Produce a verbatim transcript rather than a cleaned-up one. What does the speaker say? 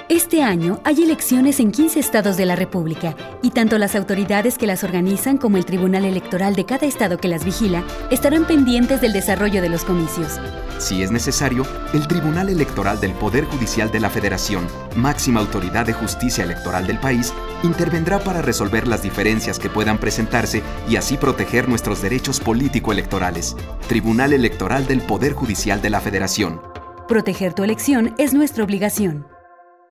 Este año hay elecciones en quince estados de la República y tanto las autoridades que las organizan como el Tribunal Electoral de cada estado que las vigila estarán pendientes del desarrollo de los comicios. Si es necesario, el Tribunal Electoral del Poder Judicial de la Federación, máxima autoridad de justicia electoral del país, intervendrá para resolver las diferencias que puedan presentarse y así proteger nuestros derechos político-electorales. Tribunal Electoral del Poder Judicial de la Federación. Proteger tu elección es nuestra obligación.